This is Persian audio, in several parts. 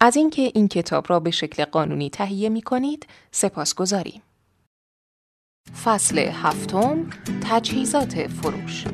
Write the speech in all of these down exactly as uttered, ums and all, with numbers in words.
از اینکه این کتاب را به شکل قانونی تهیه می کنید سپاسگزاریم. فصل هفتم، تجهیزات فروش.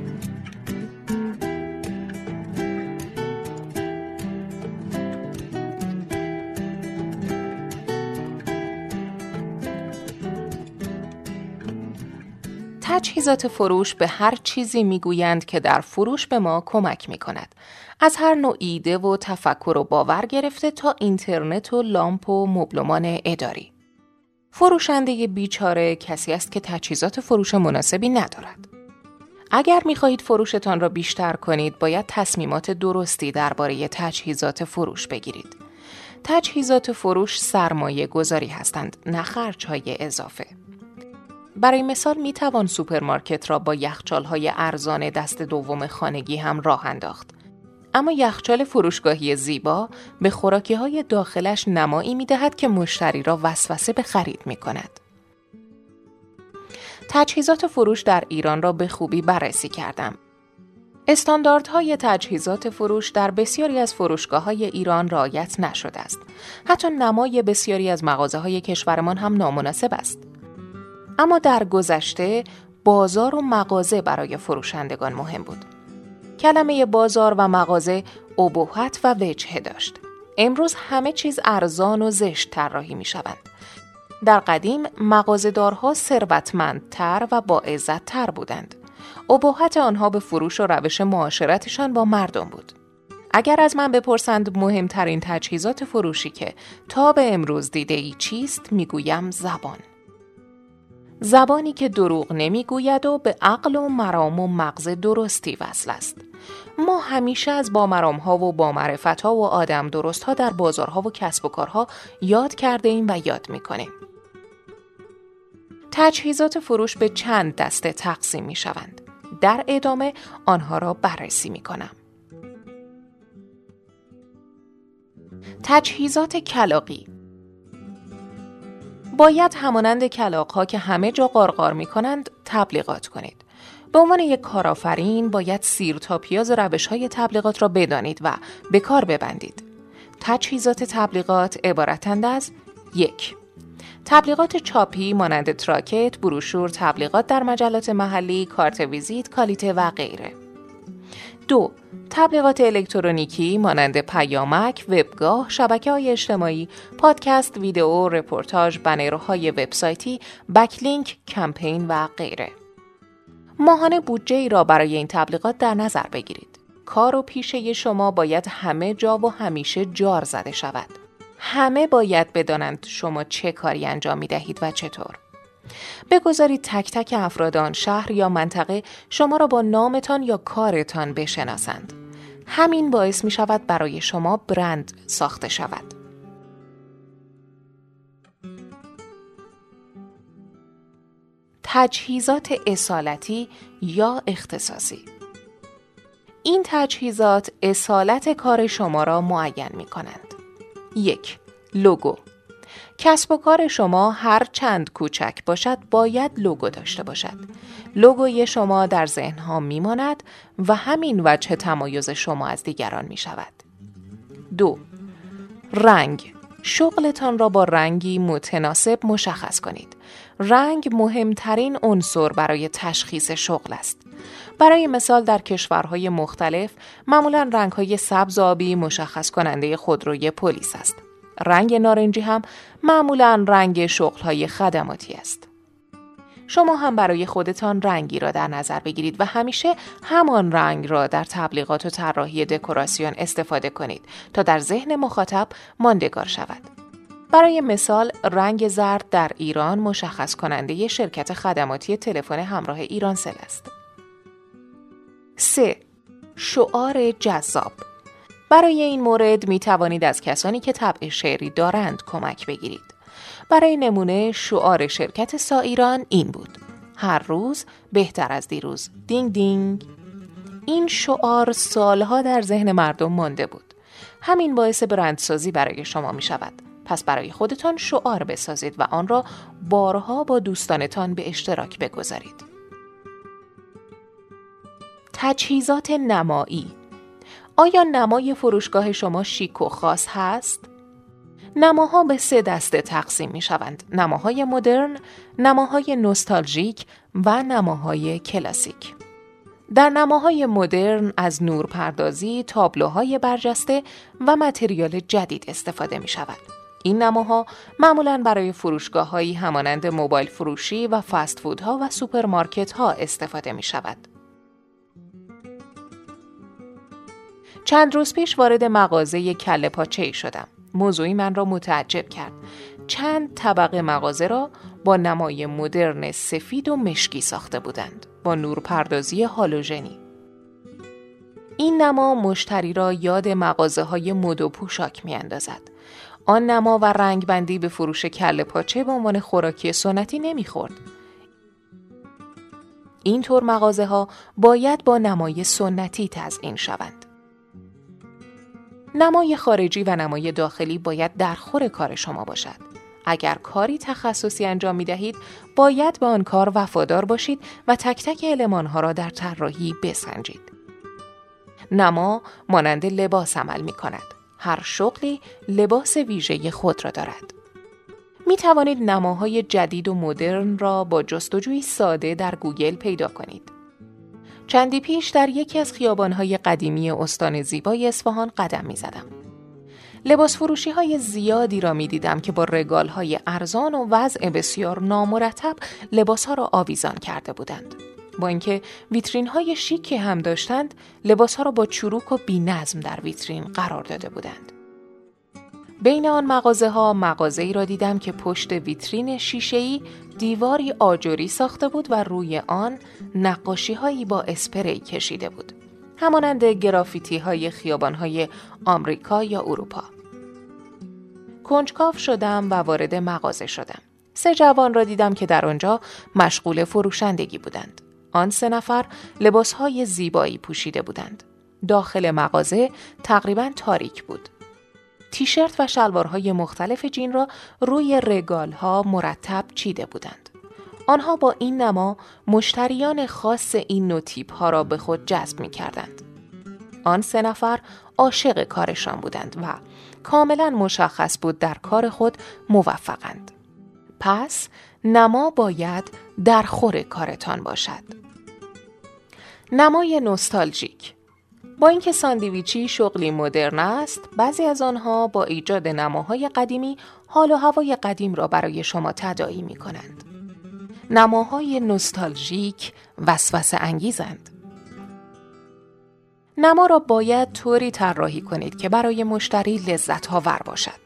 تجهیزات فروش به هر چیزی میگویند که در فروش به ما کمک میکند. از هر نوع ایده و تفکر و باور گرفته تا اینترنت و لامپ و مبلمان اداری. فروشنده بیچاره کسی است که تجهیزات فروش مناسبی ندارد. اگر میخواهید فروشتان را بیشتر کنید، باید تصمیمات درستی درباره تجهیزات فروش بگیرید. تجهیزات فروش سرمایه گذاری هستند، نه خرج‌های اضافه. برای مثال می توان سوپرمارکت را با یخچال‌های ارزان دست دوم خانگی هم راه انداخت. اما یخچال فروشگاهی زیبا به خوراکی‌های داخلش نمایی می‌دهد که مشتری را وسوسه به خرید می‌کند. تجهیزات فروش در ایران را به خوبی بررسی کردم. استانداردهای تجهیزات فروش در بسیاری از فروشگاه‌های ایران رعایت نشده است. حتی نمای بسیاری از مغازه‌های کشورمان هم نامناسب است. اما در گذشته بازار و مغازه برای فروشندگان مهم بود. کلمه بازار و مغازه ابهت و وجهه داشت. امروز همه چیز ارزان و زشت طراحی می شوند. در قدیم مغازه‌دارها ثروتمندتر و با عزت‌تر بودند. ابهت آنها به فروش و روش معاشرتشان با مردم بود. اگر از من بپرسند مهمترین تجهیزات فروشی که تا به امروز دیده ای چیست، میگویم زبان. زبانی که دروغ نمیگوید و به عقل و مرام و مغز درستی وصل است. ما همیشه از با مرام‌ها و با معرفت‌ها و آدم درست‌ها در بازارها و کسب و کارها یاد کرده ایم و یاد می‌کنیم. تجهیزات فروش به چند دسته تقسیم می‌شوند. در ادامه آنها را بررسی می‌کنم. تجهیزات کلاغی. باید همانند کلاغ‌ها که همه جا قارقار می‌کنند تبلیغات کنید. به عنوان یک کارآفرین باید سیر تا پیاز روش‌های تبلیغات را بدانید و به کار ببندید. تجهیزات تبلیغات عبارتند از یک. تبلیغات چاپی مانند تراکت، بروشور، تبلیغات در مجلات محلی، کارت ویزیت، کالیته و غیره. دو. تبلیغات الکترونیکی مانند پیامک، وبگاه، شبکه‌های اجتماعی، پادکست، ویدئو، رپورتاج، بنرهای وبسایتی، بکلینک، کمپین و غیره. ماهانه بودجه ای را برای این تبلیغات در نظر بگیرید. کار و پیشه شما باید همه جا و همیشه جار زده شود. همه باید بدانند شما چه کاری انجام می دهید و چطور. بگذارید تک تک افراد آن شهر یا منطقه شما را با نامتان یا کارتان بشناسند. همین باعث می شود برای شما برند ساخته شود. تجهیزات اصالتی یا اختصاصی. این تجهیزات اصالت کار شما را معین می کنند. یک. لوگو. کسب و کار شما هر چند کوچک باشد باید لوگو داشته باشد. لوگوی شما در ذهنها می ماند و همین وجه تمایز شما از دیگران می شود. دو. رنگ. شغلتان را با رنگی متناسب مشخص کنید. رنگ مهمترین عنصر برای تشخیص شغل است. برای مثال در کشورهای مختلف معمولاً رنگ‌های سبز و آبی مشخص کننده خودروی پلیس است. رنگ نارنجی هم معمولاً رنگ شغل‌های خدماتی است. شما هم برای خودتان رنگی را در نظر بگیرید و همیشه همان رنگ را در تبلیغات و طراحی دکوراسیون استفاده کنید تا در ذهن مخاطب ماندگار شود. برای مثال رنگ زرد در ایران مشخص کننده شرکت خدماتی تلفن همراه ایرانسل است. سه. شعار جذاب. برای این مورد می توانید از کسانی که طبع شعری دارند کمک بگیرید. برای نمونه شعار شرکت سایران این بود: هر روز بهتر از دیروز. دینگ دینگ. این شعار سالها در ذهن مردم مانده بود. همین باعث برندسازی برای شما می شود. پس برای خودتان شعار بسازید و آن را بارها با دوستانتان به اشتراک بگذارید. تجهیزات نمایی. آیا نمای فروشگاه شما شیک و خاص هست؟ نماها به سه دسته تقسیم می شوند: نماهای مدرن، نماهای نوستالژیک و نماهای کلاسیک. در نماهای مدرن از نورپردازی، تابلوهای برجسته و متریال جدید استفاده می شود. این نماها معمولاً برای فروشگاه‌هایی همانند موبایل فروشی و فست فودها و سوپرمارکت‌ها استفاده می شود. چند روز پیش وارد مغازه کله پاچه‌ای شدم. موضوعی من را متعجب کرد. چند طبقه مغازه را با نمای مدرن سفید و مشکی ساخته بودند، با نورپردازی هالوژنی. این نما مشتری را یاد مغازه‌های مد و پوشاک می‌اندازد. آن نما و رنگبندی به فروش کله پاچه به عنوان خوراکی سنتی نمی‌خورد. اینطور مغازه‌ها باید با نمای سنتی تزیین شوند. نمای خارجی و نمای داخلی باید در خور کار شما باشد. اگر کاری تخصصی انجام می دهید، باید به آن کار وفادار باشید و تک تک المانها را در طراحی بسنجید. نما مانند لباس عمل می کند. هر شغلی لباس ویژه خود را دارد. می توانید نماهای جدید و مدرن را با جستجوی ساده در گوگل پیدا کنید. چندی پیش در یکی از خیابان‌های قدیمی استان زیبای اصفهان قدم می‌زدم. لباس فروشی های زیادی را می‌دیدم که با رگال‌های ارزان و وضع بسیار نامرتب لباس‌ها را آویزان کرده بودند. با اینکه ویترین‌های شیکی هم داشتند، لباس‌ها را با چروک و بی‌نظم در ویترین قرار داده بودند. بین آن مغازه‌ها مغازه‌ای را دیدم که پشت ویترین شیشه‌ای دیواری آجری ساخته بود و روی آن نقاشی‌هایی با اسپری کشیده بود، همانند گرافیتی‌های خیابان‌های آمریکا یا اروپا. کنجکاو شدم و وارد مغازه شدم. سه جوان را دیدم که در آنجا مشغول فروشندگی بودند. آن سه نفر لباس‌های زیبایی پوشیده بودند. داخل مغازه تقریباً تاریک بود. تیشرت و شلوارهای مختلف جین را روی رگال‌ها مرتب چیده بودند. آنها با این نما مشتریان خاص این نوع تیپ‌ها را به خود جذب می‌کردند. آن سه نفر عاشق کارشان بودند و کاملاً مشخص بود در کار خود موفقند. پس نما باید در خور کارتان باشد. نمای نوستالژیک. با اینکه ساندویچی شغلی مدرن است، بعضی از آنها با ایجاد نماهای قدیمی حال و هوای قدیم را برای شما تداعی می کنند. نماهای نوستالژیک وسوسه انگیزند. نما را باید طوری طراحی کنید که برای مشتری لذت آور باشد.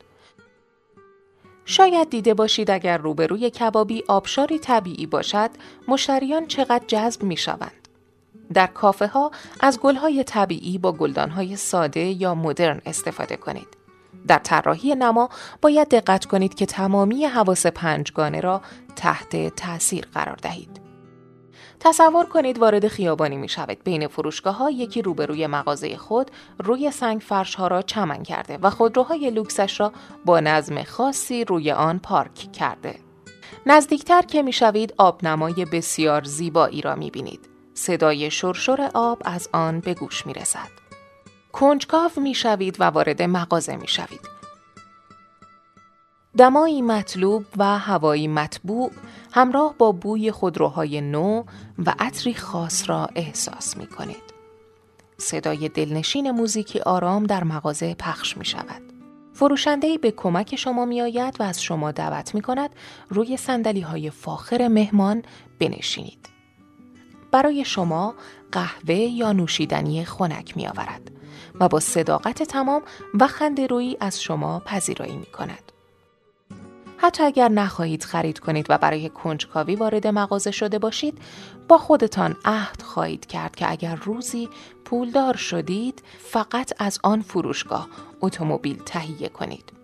شاید دیده باشید اگر روبروی کبابی آبشاری طبیعی باشد، مشتریان چقدر جذب می شوند. در کافه ها از گل‌های طبیعی با گلدان‌های ساده یا مدرن استفاده کنید. در طراحی نما باید دقت کنید که تمامی حواس پنجگانه را تحت تأثیر قرار دهید. تصور کنید وارد خیابانی می‌شوید. بین فروشگاه‌ها یکی روبروی مغازه خود روی سنگ فرش‌ها را چمن کرده و خودروهای لوکسش را با نظم خاصی روی آن پارک کرده. نزدیکتر که می‌شوید آبنمای بسیار زیبایی را می‌بینید. صدای شرشر آب از آن به گوش می رسد. کنجکاو می شوید و وارد مغازه می شوید. دمایی مطلوب و هوایی مطبوع همراه با بوی خودروهای نو و عطری خاص را احساس می کنید. صدای دلنشین موزیکی آرام در مغازه پخش می شود. فروشنده‌ای به کمک شما می آید و از شما دعوت می کند روی صندلی‌های فاخر مهمان بنشینید. برای شما قهوه یا نوشیدنی خنک می آورد و با صداقت تمام و خنده‌رویی از شما پذیرایی می کند. حتی اگر نخواهید خرید کنید و برای کنجکاوی وارد مغازه شده باشید، با خودتان عهد خواهید کرد که اگر روزی پولدار شدید، فقط از آن فروشگاه اتومبیل تهیه کنید.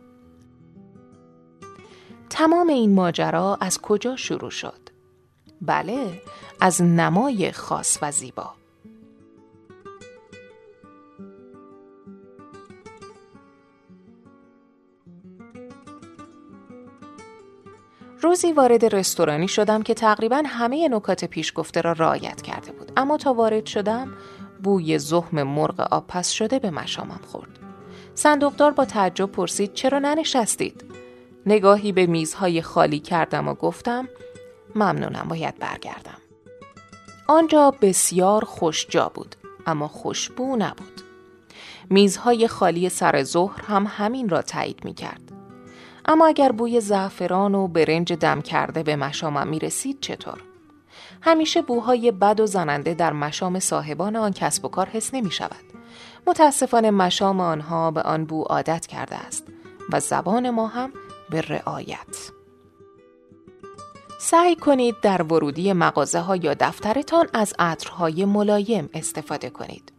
تمام این ماجرا از کجا شروع شد؟ بله، از نمای خاص و زیبا. روزی وارد رستورانی شدم که تقریباً همه نکات پیش گفته را رعایت کرده بود، اما تا وارد شدم بوی زخم مرغ آب پس شده به مشامم خورد. صندوقدار با تعجب پرسید چرا ننشستید؟ نگاهی به میزهای خالی کردم و گفتم ممنونم، باید برگردم. آنجا بسیار خوشجا بود، اما خوشبو نبود. میزهای خالی سر ظهر هم همین را تایید می کرد. اما اگر بوی زعفران و برنج دم کرده به مشامم می رسید چطور؟ همیشه بوهای بد و زننده در مشام صاحبان آن کسب و کار حس نمی شود. متاسفانه مشام آنها به آن بو عادت کرده است و زبان ما هم به رعایت. سعی کنید در ورودی مغازه ها یا دفترتان از عطرهای ملایم استفاده کنید.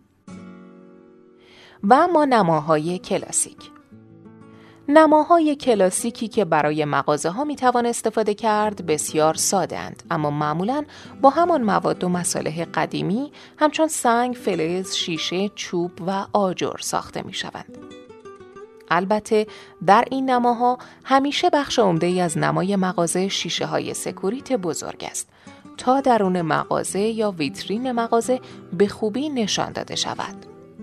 و اما نماهای کلاسیک. نماهای کلاسیکی که برای مغازه ها می توان استفاده کرد بسیار ساده اند، اما معمولاً با همان مواد و مصالح قدیمی همچون سنگ، فلز، شیشه، چوب و آجر ساخته می شوند. البته در این نماها همیشه بخش عمده‌ای از نمای مغازه شیشه های سکوریت بزرگ است تا درون مغازه یا ویترین مغازه به خوبی نشان داده شود.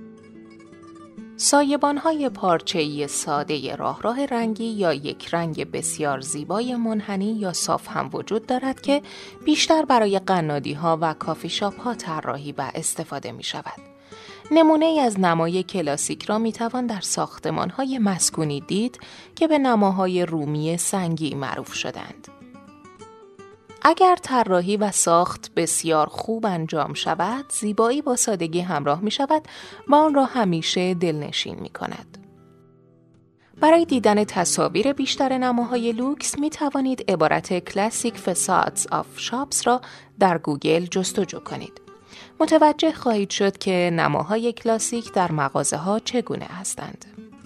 سایبان‌های پارچه‌ای ساده راه راه رنگی یا یک رنگ بسیار زیبای منحنی یا صاف هم وجود دارد که بیشتر برای قنادی‌ها و کافی شاپ‌ها طراحی و استفاده می‌شود. نمونه‌ای از نمای کلاسیک را می‌توان در ساختمان‌های مسکونی دید که به نماهای رومی سنگی معروف شدند. اگر طراحی و ساخت بسیار خوب انجام شود، زیبایی با سادگی همراه می شود و آن را همیشه دلنشین می کند. برای دیدن تصاویر بیشتر نماهای لوکس می توانید عبارت Classic Facades of Shops را در گوگل جستجو کنید. متوجه خواهید شد که نماهای کلاسیک در مغازه ها چگونه هستند.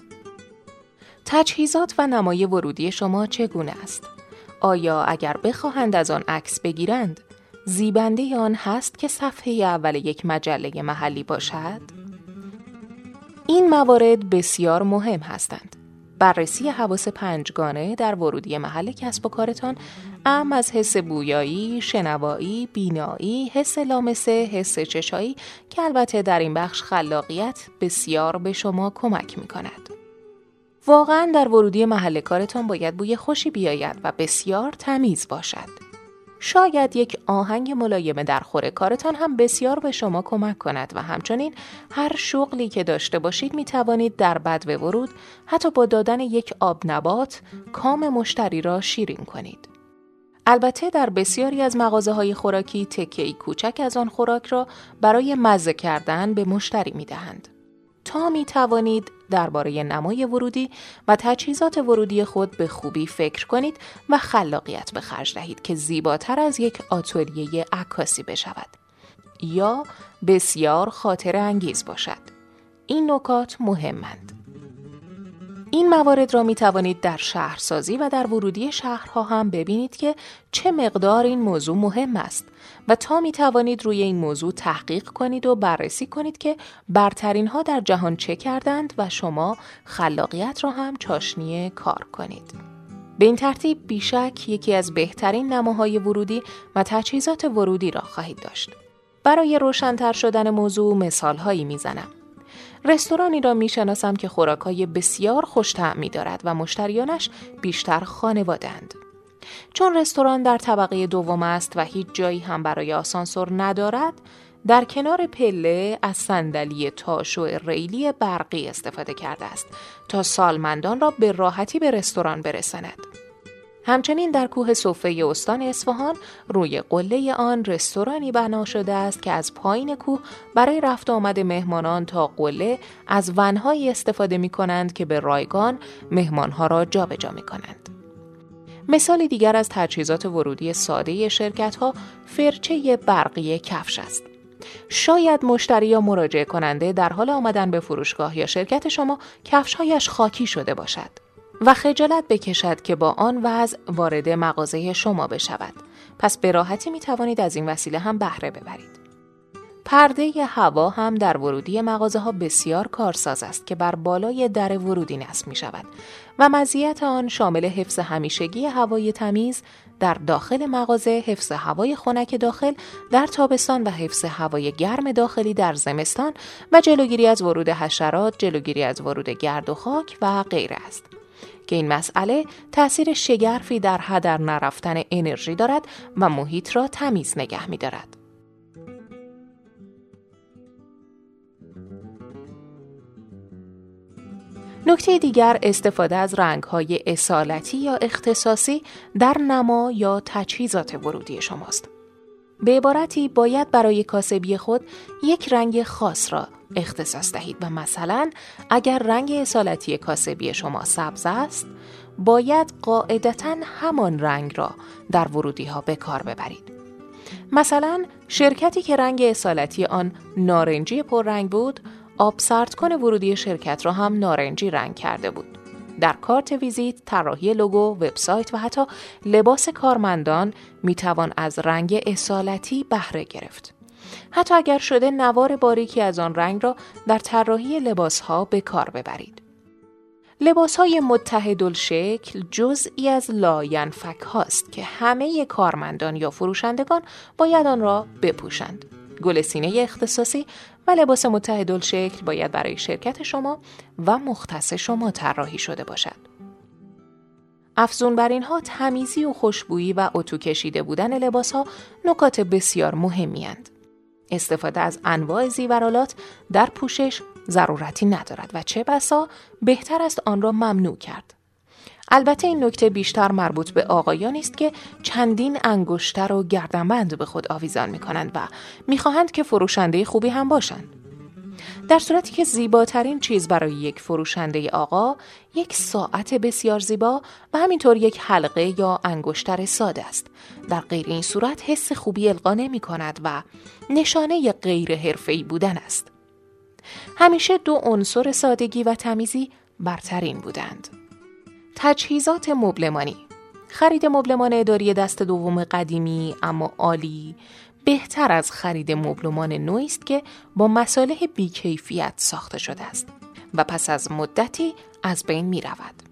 تجهیزات و نمای ورودی شما چگونه است؟ آیا اگر بخواهند از آن عکس بگیرند، زیبنده آن هست که صفحه اول یک مجله محلی باشد؟ این موارد بسیار مهم هستند. بررسی حواس پنجگانه در ورودی محل کسب و کارتان اعم از حس بویایی، شنوایی، بینایی، حس لامسه، حس چشایی که البته در این بخش خلاقیت بسیار به شما کمک می کند. واقعاً در ورودی محل کارتان باید بوی خوشی بیاید و بسیار تمیز باشد. شاید یک آهنگ ملایم در خور کارتان هم بسیار به شما کمک کند و همچنین هر شغلی که داشته باشید می توانید در بدو ورود حتی با دادن یک آب نبات کام مشتری را شیرین کنید. البته در بسیاری از مغازه‌های خوراکی تکه‌ای کوچک از آن خوراک را برای مزه کردن به مشتری می دهند. تا می توانید درباره نمای ورودی و تجهیزات ورودی خود به خوبی فکر کنید و خلاقیت به خرج دهید که زیباتر از یک آتلیه عکاسی بشود یا بسیار خاطره انگیز باشد. این نکات مهمند. این موارد را می توانید در شهرسازی و در ورودی شهرها هم ببینید که چه مقدار این موضوع مهم است و تا می توانید روی این موضوع تحقیق کنید و بررسی کنید که برترین ها در جهان چه کردند و شما خلاقیت را هم چاشنی کار کنید. به این ترتیب بیشک یکی از بهترین نماهای ورودی و تجهیزات ورودی را خواهید داشت. برای روشن‌تر شدن موضوع مثال‌هایی می‌زنم. رستورانی را می‌شناسم که خوراک‌های بسیار خوش طعمی دارد و مشتریانش بیشتر خانواده‌اند. چون رستوران در طبقه دوم است و هیچ جایی هم برای آسانسور ندارد، در کنار پله از صندلی تاش و ریلی برقی استفاده کرده است تا سالمندان را به راحتی به رستوران برساند. همچنین در کوه صفه استان اصفهان روی قله آن رستورانی بنا شده است که از پایین کوه برای رفت آمد مهمانان تا قله از ون‌هایی استفاده می‌کنند که به رایگان مهمان‌ها را جابجا می‌کنند. مثال دیگر از تجهیزات ورودی ساده شرکت‌ها فرچه برقی کفش است. شاید مشتری یا مراجعه کننده در حال آمدن به فروشگاه یا شرکت شما کفش‌هایش خاکی شده باشد و خجالت بکشد که با آن وضع وارد مغازه شما بشود. پس به راحتی می توانید از این وسیله هم بهره ببرید. پرده هوا هم در ورودی مغازه ها بسیار کارساز است که بر بالای در ورودی نصب می شود و مزیت آن شامل حفظ همیشگی هوای تمیز در داخل مغازه، حفظ هوای خنک داخل در تابستان و حفظ هوای گرم داخلی در زمستان و جلوگیری از ورود حشرات، جلوگیری از ورود گرد و خاک و غیره است. که این مسئله تأثیر شگرفی در هدر نرفتن انرژی دارد و محیط را تمیز نگه می دارد. نکته دیگر استفاده از رنگ‌های اصالتی یا اختصاصی در نما یا تجهیزات ورودی شماست. به عبارتی باید برای کاسبی خود یک رنگ خاص را اختصاص دهید و مثلا اگر رنگ اصالتی کاسبی شما سبز است، باید قاعدتاً همان رنگ را در ورودی ها به کار ببرید. مثلا شرکتی که رنگ اصالتی آن نارنجی پررنگ بود، آب سردکن ورودی شرکت را هم نارنجی رنگ کرده بود. در کارت ویزیت، طراحی لوگو، وبسایت و حتی لباس کارمندان میتوان از رنگ اصالتی بهره گرفت. حتی اگر شده نوار باریکی از آن رنگ را در طراحی لباسها به کار ببرید. لباسهای متحدالشکل جزئی از لاینفک هاست که همه کارمندان یا فروشندگان باید آن را بپوشند. گل سینه اختصاصی و لباس متحدالشکل باید برای شرکت شما و مختص شما طراحی شده باشد. افزون بر اینها تمیزی و خوشبویی و اتو کشیده بودن لباسها نکات بسیار مهمی اند. استفاده از انواع زیورآلات در پوشش ضرورتی ندارد و چه بسا بهتر است آن را ممنوع کرد. البته این نکته بیشتر مربوط به آقایانی است که چندین انگشتر و گردنبند به خود آویزان می کنند و می خواهند که فروشنده خوبی هم باشند. در صورتی که زیباترین چیز برای یک فروشنده آقا یک ساعت بسیار زیبا و همینطور یک حلقه یا انگشتر ساده است. در غیر این صورت حس خوبی القا نمی کند و نشانه غیر حرفه‌ای بودن است. همیشه دو عنصر سادگی و تمیزی برترین بودند. تجهیزات مبلمانی. خرید مبلمان اداری دست دوم قدیمی اما عالی بهتر از خرید مبلمان نوعی است که با مصالح بی‌کیفیت ساخته شده است و پس از مدتی از بین می رود.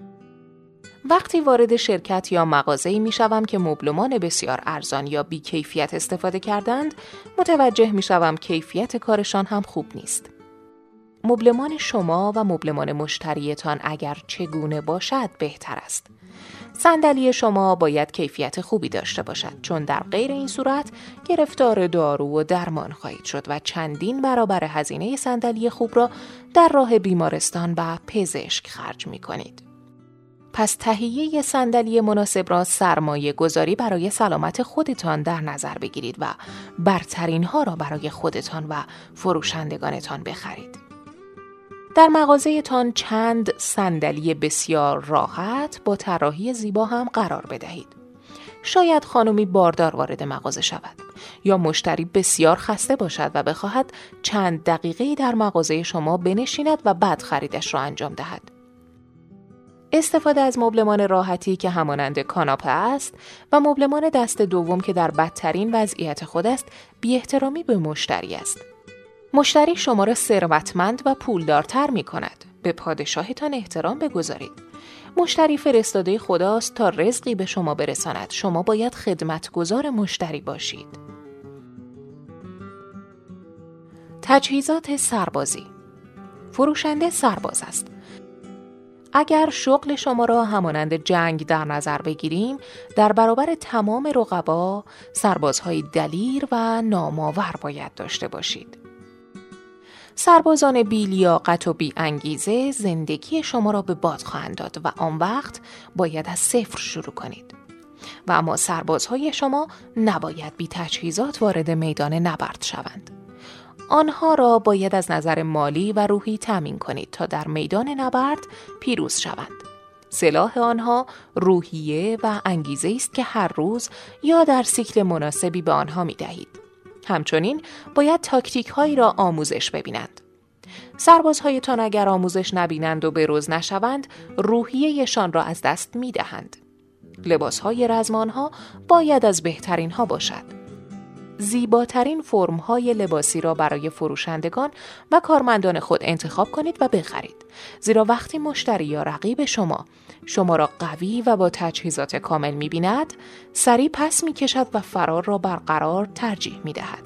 وقتی وارد شرکت یا مغازه‌ای می شوم که مبلمان بسیار ارزان یا بی‌کیفیت استفاده کردند، متوجه می شوم کیفیت کارشان هم خوب نیست. مبلمان شما و مبلمان مشتریتان اگر چگونه باشد بهتر است. صندلی شما باید کیفیت خوبی داشته باشد، چون در غیر این صورت گرفتار دارو و درمان خواهید شد و چندین برابر هزینه صندلی خوب را در راه بیمارستان و پزشک خرج می کنید. پس تهیه صندلی مناسب را سرمایه گذاری برای سلامت خودتان در نظر بگیرید و برترین ها را برای خودتان و فروشندگانتان بخرید. در مغازه‌تان چند صندلی بسیار راحت با طراحی زیبا هم قرار بدهید. شاید خانمی باردار وارد مغازه شود یا مشتری بسیار خسته باشد و بخواهد چند دقیقه در مغازه شما بنشیند و بعد خریدش را انجام دهد. استفاده از مبلمان راحتی که همانند کاناپه است و مبلمان دست دوم که در بدترین وضعیت خود است، بی احترامی به مشتری است. مشتری شما را ثروتمند و پولدارتر می کند. به پادشاهتان احترام بگذارید. مشتری فرستاده خداست تا رزقی به شما برساند. شما باید خدمتگزار مشتری باشید. تجهیزات سربازی. فروشنده سرباز است. اگر شغل شما را همانند جنگ در نظر بگیریم، در برابر تمام رقبا سربازهای دلیر و نامآور باید داشته باشید. سربازان بی لیاقت و بی انگیزه زندگی شما را به باد خواهند داد و آن وقت باید از صفر شروع کنید. و اما سربازهای شما نباید بی تجهیزات وارد میدان نبرد شوند. آنها را باید از نظر مالی و روحی تامین کنید تا در میدان نبرد پیروز شوند. سلاح آنها روحیه و انگیزه است که هر روز یا در سیکل مناسبی به آنها می دهید. همچنین باید تاکتیک هایی را آموزش ببینند. سربازهایتان اگر آموزش نبینند و بروز نشوند، روحیه‌شان را از دست می دهند. لباس های رزم آنها باید از بهترین ها باشد. زیباترین فرم‌های لباسی را برای فروشندگان و کارمندان خود انتخاب کنید و بخرید. زیرا وقتی مشتری یا رقیب شما شما را قوی و با تجهیزات کامل می‌بیند، سریع پس می‌کشد و فرار را برقرار ترجیح می‌دهد.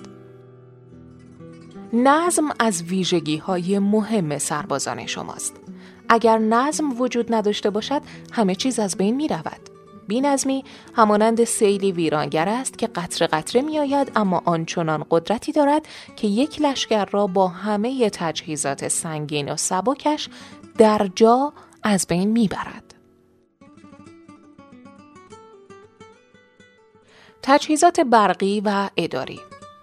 نظم از ویژگی‌های مهم سربازان شماست. اگر نظم وجود نداشته باشد، همه چیز از بین می‌رود. بی‌نظمی همانند سیلی ویرانگر است که قطره قطره می‌آید، اما آنچنان قدرتی دارد که یک لشکر را با همه تجهیزات سنگین و سبکش در جا از بین می‌برد. تجهیزات برقی و اداری.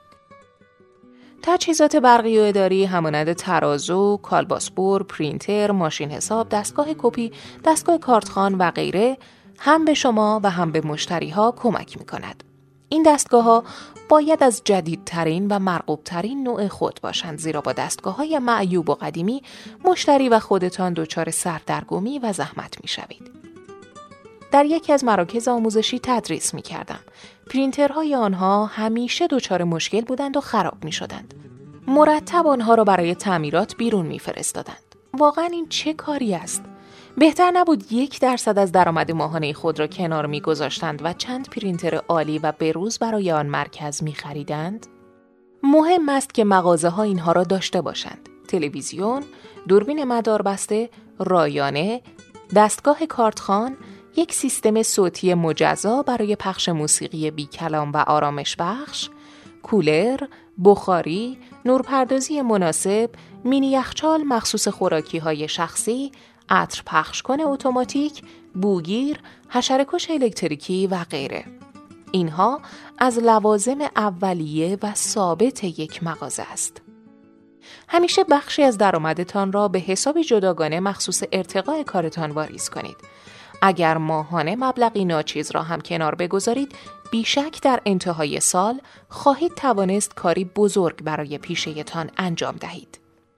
تجهیزات برقی و اداری همانند ترازو، کالباسبر، پرینتر، ماشین حساب، دستگاه کپی، دستگاه کارتخوان و غیره هم به شما و هم به مشتری‌ها کمک می‌کند. این دستگاه‌ها باید از جدیدترین و مرغوب‌ترین نوع خود باشند، زیرا با دستگاه‌های معیوب و قدیمی مشتری و خودتان دچار سردرگمی و زحمت می‌شوید. در یکی از مراکز آموزشی تدریس می‌کردم. پرینترهای آنها همیشه دچار مشکل بودند و خراب می‌شدند. مرتب آنها را برای تعمیرات بیرون می‌فرستادند. واقعاً این چه کاری است؟ بهتر نبود یک درصد از درآمد ماهانه خود را کنار می‌گذاشتند و چند پرینتر عالی و بروز برای آن مرکز می‌خریدند؟ مهم است که مغازه‌ها اینها را داشته باشند. تلویزیون، دوربین مداربسته، رایانه، دستگاه کارتخوان، یک سیستم صوتی مجزا برای پخش موسیقی بی کلام و آرامش بخش، کولر، بخاری، نورپردازی مناسب، مینی یخچال مخصوص خوراکی‌های شخصی، عطر پخش کن اتوماتیک، بوگیر، حشره‌کش الکتریکی و غیره. اینها از لوازم اولیه و ثابت یک مغازه است. همیشه بخشی از درآمدتان را به حسابی جداگانه مخصوص ارتقاء کارتان واریز کنید. اگر ماهانه مبلغی ناچیز را هم کنار بگذارید، بیشک در انتهای سال خواهید توانست کاری بزرگ برای پیشه‌تان انجام دهید.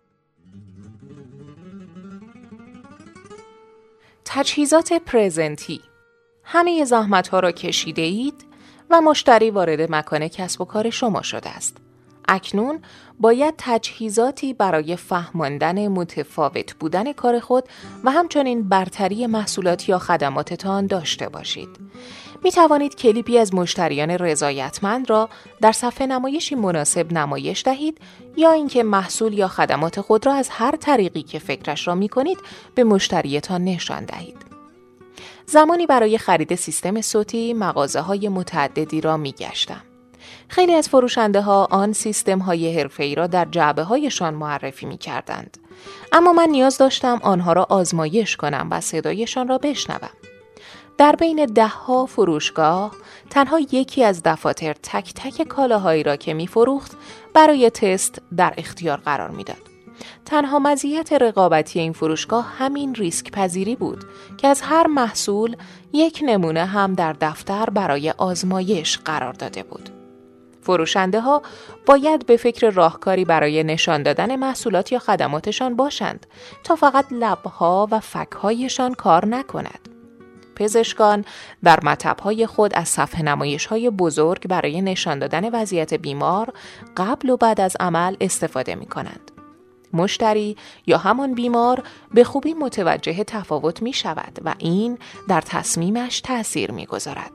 تجهیزات پرزنتی. همه زحمت‌ها را کشیده اید و مشتری وارد مکان کسب و کار شما شده است. اکنون باید تجهیزاتی برای فهماندن متفاوت بودن کار خود و همچنین برتری محصولات یا خدماتتان داشته باشید. می توانید کلیپی از مشتریان رضایتمند را در صفحه نمایشی مناسب نمایش دهید یا اینکه محصول یا خدمات خود را از هر طریقی که فکرش را می کنید به مشتریتان نشان دهید. زمانی برای خرید سیستم صوتی مغازه‌های متعددی را می گشتم. خیلی از فروشنده ها آن سیستم های حرفه‌ای را در جعبه هایشان معرفی می کردند. اما من نیاز داشتم آنها را آزمایش کنم و صدایشان را بشنوم. در بین ده ها فروشگاه تنها یکی از دفاتر تک تک کالاهایی را که می فروخت برای تست در اختیار قرار می داد. تنها مزیت رقابتی این فروشگاه همین ریسک پذیری بود که از هر محصول یک نمونه هم در دفتر برای آزمایش قرار داده بود. فروشنده ها باید به فکر راهکاری برای نشان دادن محصولات یا خدماتشان باشند تا فقط لبها و فکهایشان کار نکند. پزشکان در مطب‌های خود از صفحه نمایش‌های بزرگ برای نشان دادن وضعیت بیمار قبل و بعد از عمل استفاده می‌کنند. مشتری یا همان بیمار به خوبی متوجه تفاوت می‌شود و این در تصمیمش تأثیر می‌گذارد.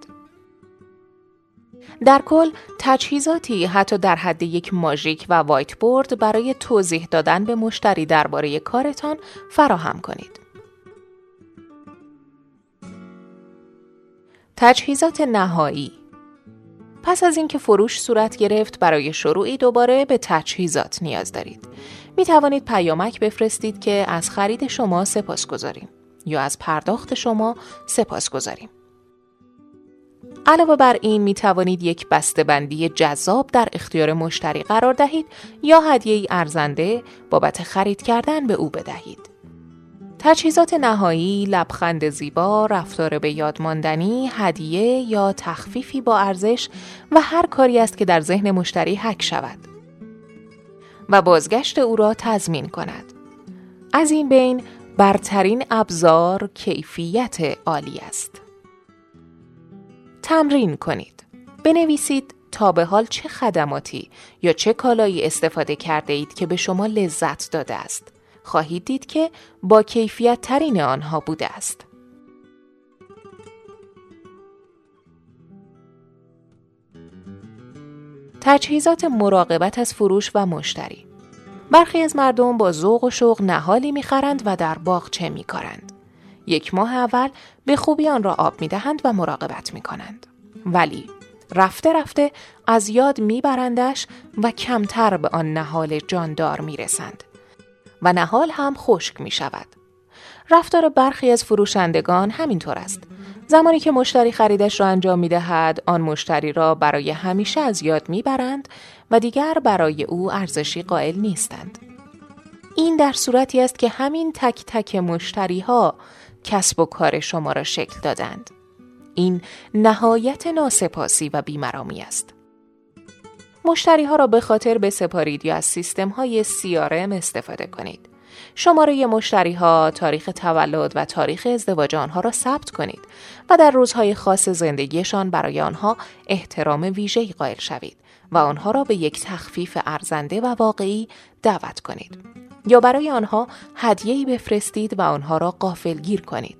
در کل تجهیزاتی حتی در حد یک ماژیک و وایت بورد برای توضیح دادن به مشتری درباره کارتان فراهم کنید. تجهیزات نهایی. پس از اینکه فروش صورت گرفت، برای شروعی دوباره به تجهیزات نیاز دارید. می توانید پیامک بفرستید که از خرید شما سپاسگزاریم یا از پرداخت شما سپاسگزاریم. علاوه بر این می توانید یک بسته‌بندی جذاب در اختیار مشتری قرار دهید یا هدیه‌ای ارزنده بابت خرید کردن به او بدهید. تجهیزات نهایی، لبخند زیبا، رفتار به یاد ماندنی، هدیه یا تخفیفی با ارزش و هر کاری است که در ذهن مشتری حک شود و بازگشت او را تضمین کند. از این بین برترین ابزار کیفیت عالی است. تمرین کنید. بنویسید تا به حال چه خدماتی یا چه کالایی استفاده کرده اید که به شما لذت داده است. خواهید دید که با کیفیت ترین آنها بوده است. تجهیزات مراقبت از فروش و مشتری. برخی از مردم با ذوق و شوق نهالی می‌خرند و در باغچه می‌کارند. یک ماه اول به خوبی آن را آب می‌دهند و مراقبت می‌کنند. ولی رفته رفته از یاد می‌برندش و کمتر به آن نهال جاندار می‌رسند و نهال هم خشک می‌شود. رفتار برخی از فروشندگان همینطور است. زمانی که مشتری خریدش را انجام می‌دهد، آن مشتری را برای همیشه از یاد می‌برند و دیگر برای او ارزشی قائل نیستند. این در صورتی است که همین تک تک مشتری‌ها کسب و کار شما را شکل دادند. این نهایت ناسپاسی و بی‌مرامی است. مشتری‌ها را به خاطر بسپارید یا از سیستم‌های سی آر ام استفاده کنید. شماره مشتری‌ها، تاریخ تولد و تاریخ ازدواج آنها را ثبت کنید و در روزهای خاص زندگیشان برای آنها احترام ویژه‌ای قائل شوید و آنها را به یک تخفیف ارزنده و واقعی دعوت کنید یا برای آنها هدیه‌ای بفرستید و آنها را غافلگیر کنید.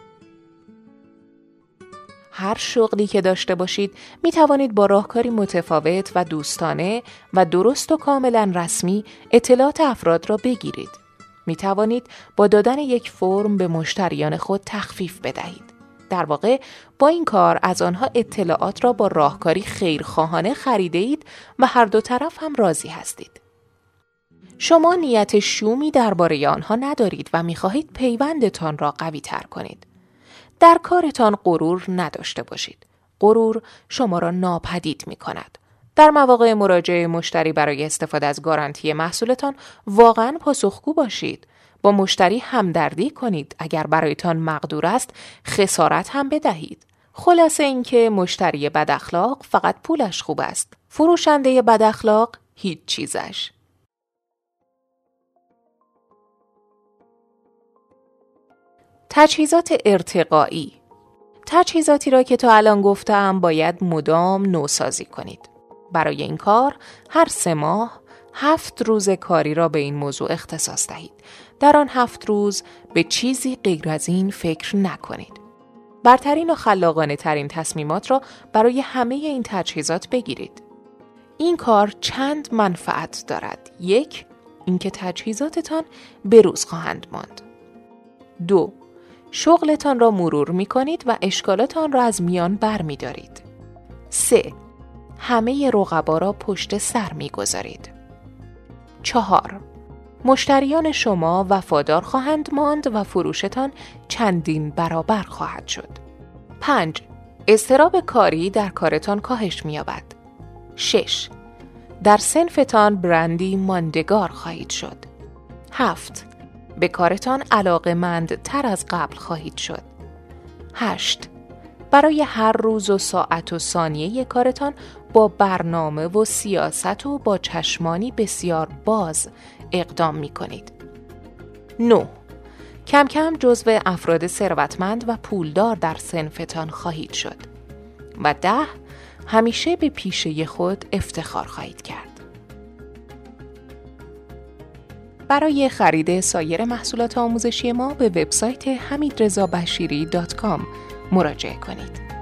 هر شغلی که داشته باشید می توانید با راهکاری متفاوت و دوستانه و درست و کاملا رسمی اطلاعات افراد را بگیرید. می توانید با دادن یک فرم به مشتریان خود تخفیف بدهید. در واقع با این کار از آنها اطلاعات را با راهکاری خیرخواهانه خریده اید و هر دو طرف هم راضی هستید. شما نیت شومی درباره آنها ندارید و می خواهید پیوندتان را قوی تر کنید. در کارتان غرور نداشته باشید. غرور شما را ناپدید می کند. در مواقع مراجعه مشتری برای استفاده از گارانتی محصولتان واقعاً پاسخگو باشید. با مشتری همدردی کنید. اگر برایتان مقدور است، خسارت هم بدهید. خلاصه اینکه مشتری بد اخلاق فقط پولش خوب است. فروشنده بد اخلاق هیچ چیزش. تجهیزات ارتقایی. تجهیزاتی را که تا الان گفتم باید مدام نوسازی کنید. برای این کار هر سه ماه هفت روز کاری را به این موضوع اختصاص دهید. در آن هفت روز به چیزی غیر از این فکر نکنید. برترین و خلاقانه ترین تصمیمات را برای همه این تجهیزات بگیرید. این کار چند منفعت دارد. یک، اینکه تجهیزاتتان بروز خواهند ماند. دو، شغلتان را مرور می کنید و اشکالاتان را از میان بر می دارید. سه، همه رقبا را پشت سر می گذارید. چهار، مشتریان شما وفادار خواهند ماند و فروشتان چندین برابر خواهد شد. پنج، اضطراب کاری در کارتان کاهش می یابد. شش، در صنفتان برندی ماندگار خواهید شد. هفت، به کارتان علاقه‌مند تر از قبل خواهید شد. هشت، برای هر روز و ساعت و ثانیه کارتان با برنامه و سیاست و با چشمانی بسیار باز اقدام می کنید. نه، کم کم جزو افراد ثروتمند و پولدار در صنفتان خواهید شد. و ده، همیشه به پیشه خود افتخار خواهید کرد. برای خرید سایر محصولات آموزشی ما به وبسایت حمیدرضابشیری دات کام مراجعه کنید.